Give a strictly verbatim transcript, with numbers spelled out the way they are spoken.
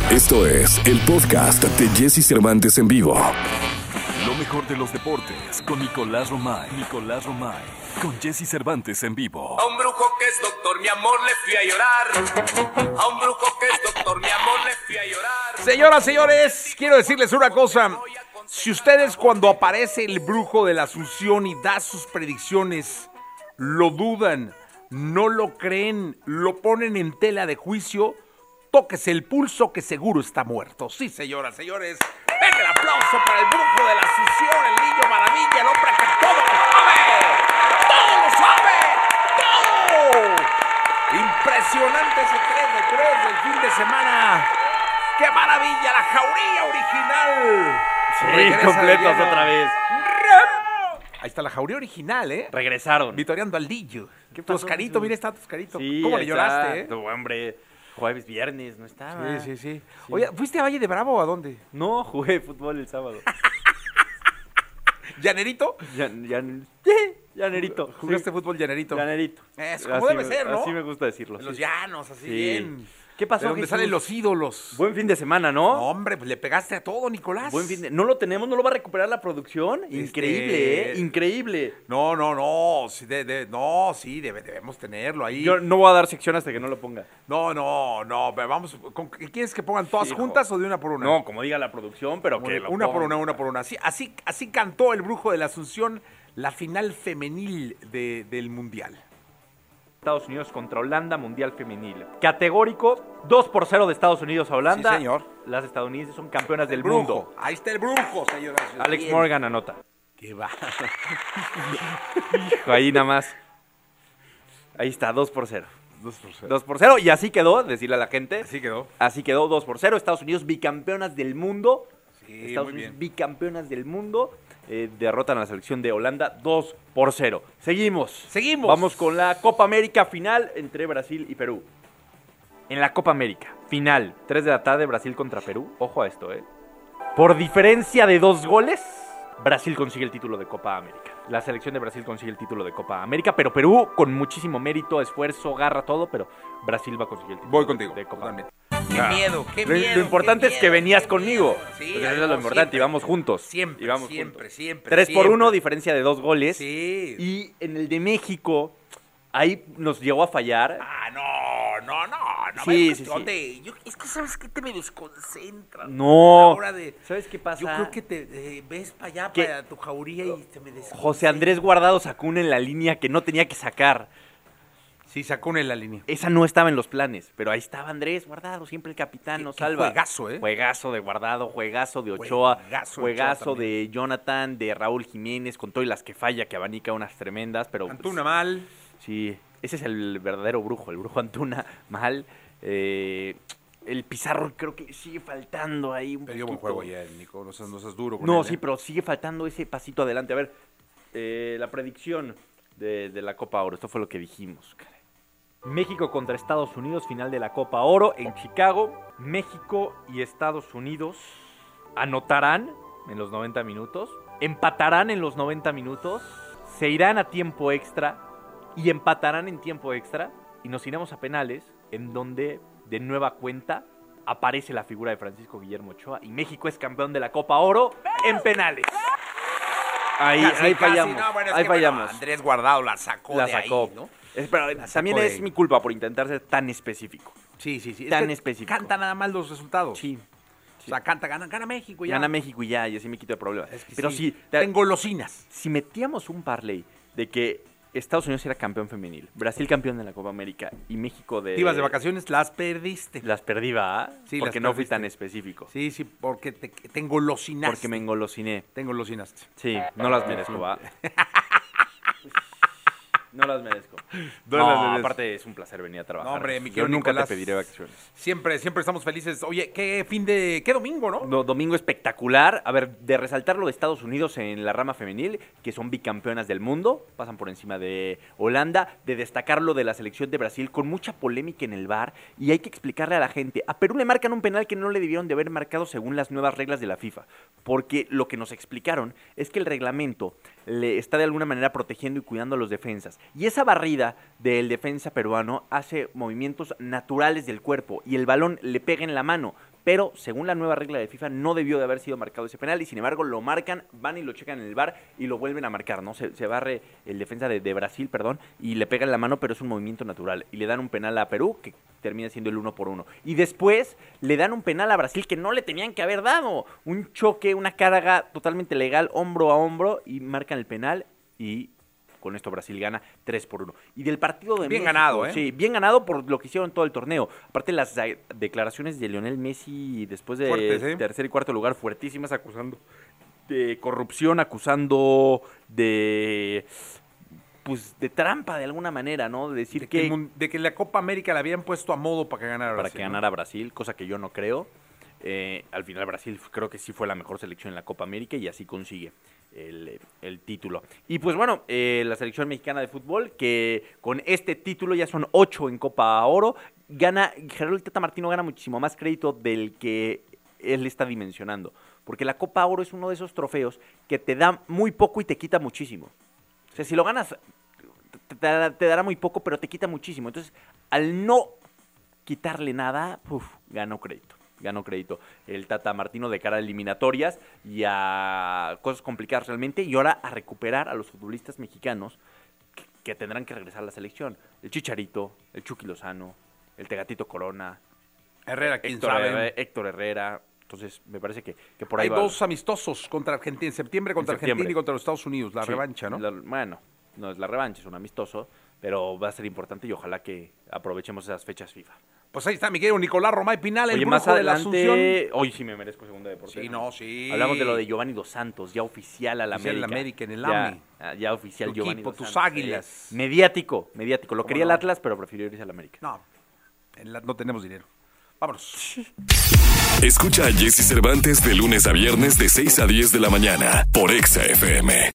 Esto es el podcast de Jesse Cervantes en vivo. Lo mejor de los deportes con Nicolás Romay. Nicolás Romay. Con Jesse Cervantes en vivo. A un brujo que es doctor, mi amor, le fui a llorar. A un brujo que es doctor, mi amor, le fui a llorar. Señoras, señores, quiero decirles una cosa. Si ustedes cuando aparece el brujo de la Asunción y da sus predicciones, lo dudan, no lo creen, lo ponen en tela de juicio, tóquese el pulso que seguro está muerto. Sí, señoras, señores, venga el aplauso para el brujo de la Asunción, el niño maravilla, el hombre que todo lo sabe, todo lo sabe, todo. Impresionante ese tres de tres del fin de semana. ¡Qué maravilla! La jauría original. Sí, completos otra vez. Ahí está la jauría original, ¿eh? Regresaron. Vitoreando al Dillo. ¿Qué Tu pasó, Oscarito, Dillo? mira, está tu Oscarito. Sí, ¿Cómo le ahí lloraste, está. eh? No, hombre, jueves, viernes, no estaba. Sí, sí, sí. Oye, ¿fuiste a Valle de Bravo o a dónde? No, jugué fútbol el sábado. ¿Llanerito? Llan, llan, ¿qué? Llanerito. ¿Jugaste Sí. fútbol llanerito? Llanerito. Eso, como debe me, ser, ¿no? Así me gusta decirlo. En los sí. llanos, así Sí. bien. ¿Qué pasó, De donde Jesús? salen los ídolos. Buen fin de semana, ¿no? No, hombre, pues le pegaste a todo, Nicolás. Buen fin de... ¿No lo tenemos? ¿No lo va a recuperar la producción? Increíble, Este- ¿eh? Increíble. No, no, no. Sí, de, de- no, sí, debe- debemos tenerlo ahí. Yo no voy a dar sección hasta que no lo ponga. No, no, no. pero Vamos, ¿con- ¿quieres que pongan todas Hijo. juntas o de una por una? No, como diga la producción, pero Como que de lo una por ponga. una, una por una. Así, así, así cantó el brujo de la Asunción la final femenil de- del Mundial. Estados Unidos contra Holanda, Mundial Femenil. Categórico, dos por cero de Estados Unidos a Holanda. Sí, señor. Las estadounidenses son campeonas del El brujo. mundo. Ahí está el brujo, señoras. y Alex señores. Morgan anota. Qué va. Ahí nada más. Ahí está, dos por cero. Dos por cero. dos por cero. Y así quedó, decirle a la gente. Así quedó. Así quedó, dos por cero. Estados Unidos bicampeonas del mundo. Sí, Estados muy Unidos bien. bicampeonas del mundo. Eh, derrotan a la selección de Holanda dos por cero. Seguimos. Seguimos. Vamos con la Copa América final entre Brasil y Perú. En la Copa América, final, tres de la tarde, Brasil contra Perú. Ojo a esto, ¿eh? Por diferencia de dos goles, Brasil consigue el título de Copa América. La selección de Brasil consigue el título de Copa América, pero Perú con muchísimo mérito, esfuerzo, garra, todo, pero Brasil va a conseguir el título Voy contigo. de Copa Totalmente. América. Qué Ah. miedo, qué Lo- miedo. Lo importante qué es que miedo, venías qué conmigo. miedo. Sí, Porque eso es no, lo importante, siempre. y vamos juntos. Siempre, y vamos siempre, juntos. siempre, Tres por siempre. uno, diferencia de dos goles. Sí. Y en el de México, ahí nos llegó a fallar. Ah, no, no, no. no Sí, me sí, cuestión sí. de- yo- es que, ¿sabes qué? Te me desconcentra. No. A la hora de- ¿Sabes qué pasa? Yo creo que te eh, ves para allá, ¿Qué? para tu jauría y te me desconcentra. José Andrés Guardado sacó una en la línea que no tenía que sacar. Sí, sacó una en la línea. Esa no estaba en los planes, pero ahí estaba Andrés Guardado, siempre el capitán, Qué- nos qué salva. juegazo, ¿eh? Juegazo de Guardado, juegazo de Ochoa, Juegazo juegazo, de Ochoa de Jonathan, de Raúl Jiménez, con todo y las que falla, que abanica unas tremendas, pero... pues, Antuna mal. sí, ese es el verdadero brujo, el brujo Antuna mal. Eh, el Pizarro creo que sigue faltando ahí un Perdió buen poquito. juego ya, el Nico. No seas, no seas duro con No, él, sí, ¿eh? pero sigue faltando ese pasito adelante. A ver, eh, la predicción de, de la Copa Oro. Esto fue lo que dijimos. caray. México contra Estados Unidos, final de la Copa Oro en Chicago. México y Estados Unidos anotarán en los noventa minutos, empatarán en los noventa minutos, se irán a tiempo extra y empatarán en tiempo extra y nos iremos a penales, en donde de nueva cuenta aparece la figura de Francisco Guillermo Ochoa y México es campeón de la Copa Oro en penales. Ahí, Casi, ahí casi, fallamos, no, bueno, es ahí que, bueno, fallamos. Andrés Guardado la sacó La de sacó. ahí, ¿no? Es- pero La también sacó de es ahí. mi culpa por intentar ser tan específico. Sí, sí, sí. Es Tan que específico. Canta nada más los resultados. Sí. O sea, canta, gana, gana México ya. Gana México y ya, y así me quito de problemas. Es que Pero sí, si, tengo golosinas. si metíamos un parlay de que Estados Unidos era campeón femenil, Brasil campeón de la Copa América y México de... Te ibas de vacaciones, las perdiste. Las perdí, ¿va? Sí, Porque las no fui perdiste. tan específico. Sí, sí, porque te, te engolosinaste. Porque me engolosiné. Te engolosinaste. Sí, no las merezco, ¿va? No las merezco. No No, las merezco. aparte es un placer venir a trabajar. No, hombre, Jesús. mi Yo querido nunca Nicolás. te pediré vacaciones. Siempre, siempre estamos felices. Oye, qué fin de... qué domingo, ¿no? No, domingo espectacular. A ver, de resaltar lo de Estados Unidos en la rama femenil, que son bicampeonas del mundo, pasan por encima de Holanda, de destacar lo de la selección de Brasil con mucha polémica en el V A R, y hay que explicarle a la gente, a Perú le marcan un penal que no le debieron de haber marcado según las nuevas reglas de la FIFA, porque lo que nos explicaron es que el reglamento le está de alguna manera protegiendo y cuidando a los defensas, y esa barrida del defensa peruano hace movimientos naturales del cuerpo y el balón le pega en la mano, pero según la nueva regla de FIFA no debió de haber sido marcado ese penal y sin embargo lo marcan, van y lo checan en el V A R y lo vuelven a marcar, ¿no? Se, se barre el defensa de, de Brasil, perdón, y le pega en la mano, pero es un movimiento natural y le dan un penal a Perú que termina siendo el uno por uno. Y después le dan un penal a Brasil que no le tenían que haber dado, un choque, una carga totalmente legal, hombro a hombro y marcan el penal y con esto Brasil gana tres por uno. Y del partido de Bien México, ganado, ¿eh? Sí, bien ganado por lo que hicieron todo el torneo. Aparte las eh, declaraciones de Lionel Messi después de Fuertes, ¿eh? tercer y cuarto lugar, fuertísimas, acusando de corrupción, acusando de pues de trampa de alguna manera, ¿no? De decir De que, que, el mun- de que la Copa América la habían puesto a modo para que ganara para Brasil, que ¿no? ganara Brasil, cosa que yo no creo. Eh, al final Brasil creo que sí fue la mejor selección en la Copa América y así consigue el, el título. Y pues bueno, eh, la selección mexicana de fútbol, que con este título ya son ocho en Copa Oro, gana, Gerardo Tata Martino gana muchísimo más crédito del que él está dimensionando. Porque la Copa Oro es uno de esos trofeos que te da muy poco y te quita muchísimo. O sea, si lo ganas, te, te, te dará muy poco, pero te quita muchísimo. Entonces, al no quitarle nada, uf, ganó crédito. Ganó crédito el Tata Martino de cara a eliminatorias y a cosas complicadas realmente. Y ahora a recuperar a los futbolistas mexicanos que, que tendrán que regresar a la selección. El Chicharito, el Chucky Lozano, el Tegatito Corona, Herrera, quién Héctor, sabe. Herrera, Héctor Herrera. Entonces, me parece que, que por ahí Hay va. dos amistosos contra Argentina, en septiembre contra En septiembre. Argentina y contra los Estados Unidos, la Sí, revancha, ¿no? la- bueno, no es la revancha, es un amistoso, pero va a ser importante y ojalá que aprovechemos esas fechas FIFA. Pues ahí está, mi querido Nicolás Romay Pinal, el Oye, brujo más de la Asunción. adelante, hoy sí me merezco segunda de portero. Sí, no, sí. Hablamos de lo de Giovanni Dos Santos, ya oficial a la Oficial en América. la América, en el ya, AME. ah, Ya oficial Tu Giovanni equipo, Dos tus Santos, Águilas. eh. Mediático, mediático. Lo ¿Cómo quería no? el Atlas, pero prefirió irse al América. No, en la- no tenemos dinero. Vámonos. Escucha a Jesse Cervantes de lunes a viernes de seis a diez de la mañana por Exa F M.